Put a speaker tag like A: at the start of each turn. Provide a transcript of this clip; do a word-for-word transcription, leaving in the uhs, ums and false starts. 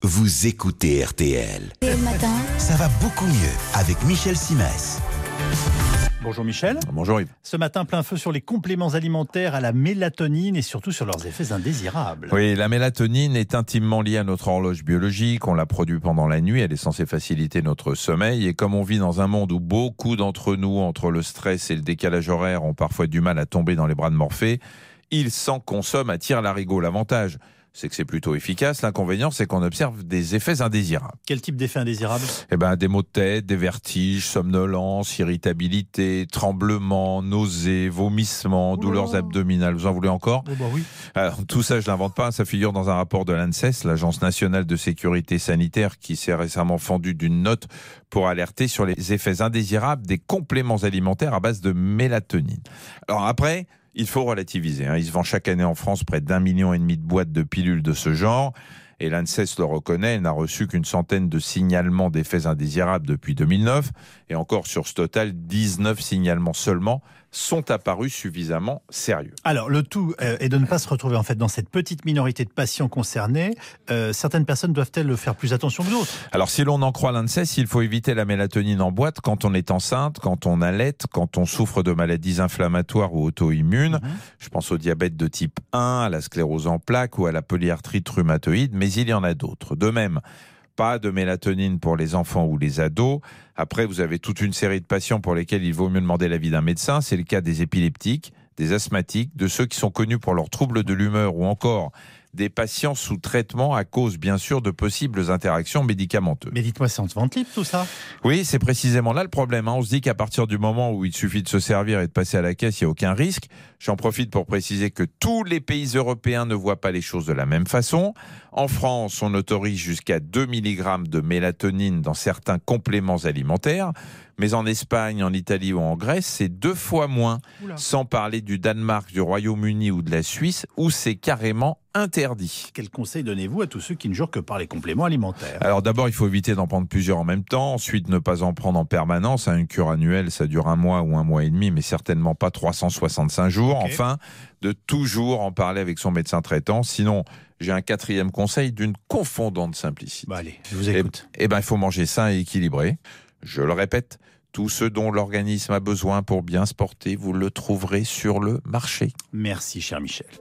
A: vous écoutez R T L.
B: Et le matin,
A: Ça va beaucoup mieux avec Michel Simès.
C: Bonjour Michel.
D: Bonjour Yves.
C: Ce matin, plein feu sur les compléments alimentaires à la mélatonine et surtout sur leurs effets indésirables.
D: Oui, la mélatonine est intimement liée à notre horloge biologique. On la produit pendant la nuit. Elle est censée faciliter notre sommeil. Et comme on vit dans un monde où beaucoup d'entre nous, entre le stress et le décalage horaire, ont parfois du mal à tomber dans les bras de Morphée, ils s'en consomment à tire-larigot. L'avantage, c'est que c'est plutôt efficace. L'inconvénient, c'est qu'on observe des effets indésirables.
C: Quel type d'effet indésirable ?
D: Eh ben, des maux de tête, des vertiges, somnolence, irritabilité, tremblements, nausées, vomissements,
C: Oula.
D: douleurs abdominales. Vous en voulez encore ?
C: Oh bah oui.
D: Alors, tout ça, je l'invente pas. Ça figure dans un rapport de l'ANSES, l'Agence nationale de sécurité sanitaire, qui s'est récemment fendu d'une note pour alerter sur les effets indésirables des compléments alimentaires à base de mélatonine. Alors après, il faut relativiser. Hein. Il se vend chaque année en France près d'un million et demi de boîtes de pilules de ce genre. Et l'ANSES le reconnaît, elle n'a reçu qu'une centaine de signalements d'effets indésirables depuis deux mille neuf. Et encore sur ce total, dix-neuf signalements seulement sont apparus suffisamment sérieux.
C: Alors, le tout euh, est de ne pas se retrouver en fait dans cette petite minorité de patients concernés. Euh, certaines personnes doivent-elles faire plus attention que d'autres ?
D: Alors, si l'on en croit l'ANSES, il faut éviter la mélatonine en boîte quand on est enceinte, quand on allaite, quand on souffre de maladies inflammatoires ou auto-immunes. Mmh. Je pense au diabète de type un, à la sclérose en plaques ou à la polyarthrite rhumatoïde, mais il y en a d'autres. De même, pas de mélatonine pour les enfants ou les ados. Après, vous avez toute une série de patients pour lesquels il vaut mieux demander l'avis d'un médecin. C'est le cas des épileptiques, des asthmatiques, de ceux qui sont connus pour leurs troubles de l'humeur ou encore des patients sous traitement à cause, bien sûr, de possibles interactions médicamenteuses.
C: Mais dites-moi, c'est en vente libre tout ça ?
D: Oui, c'est précisément là le problème. Hein. On se dit qu'à partir du moment où il suffit de se servir et de passer à la caisse, il n'y a aucun risque. J'en profite pour préciser que tous les pays européens ne voient pas les choses de la même façon. En France, on autorise jusqu'à deux milligrammes de mélatonine dans certains compléments alimentaires. Mais en Espagne, en Italie ou en Grèce, c'est deux fois moins. Oula. Sans parler du Danemark, du Royaume-Uni ou de la Suisse, où c'est carrément interdit.
C: Quel conseil donnez-vous à tous ceux qui ne jurent que par les compléments alimentaires ?
D: Alors d'abord, il faut éviter d'en prendre plusieurs en même temps. Ensuite, ne pas en prendre en permanence. Une cure annuelle, ça dure un mois ou un mois et demi, mais certainement pas trois cent soixante-cinq jours. Okay. Enfin, de toujours en parler avec son médecin traitant. Sinon, j'ai un quatrième conseil d'une confondante simplicité.
C: Bah allez, je vous écoute.
D: Eh, eh ben, il faut manger sain et équilibré. Je le répète, tout ce dont l'organisme a besoin pour bien se porter, vous le trouverez sur le marché.
C: Merci, cher Michel.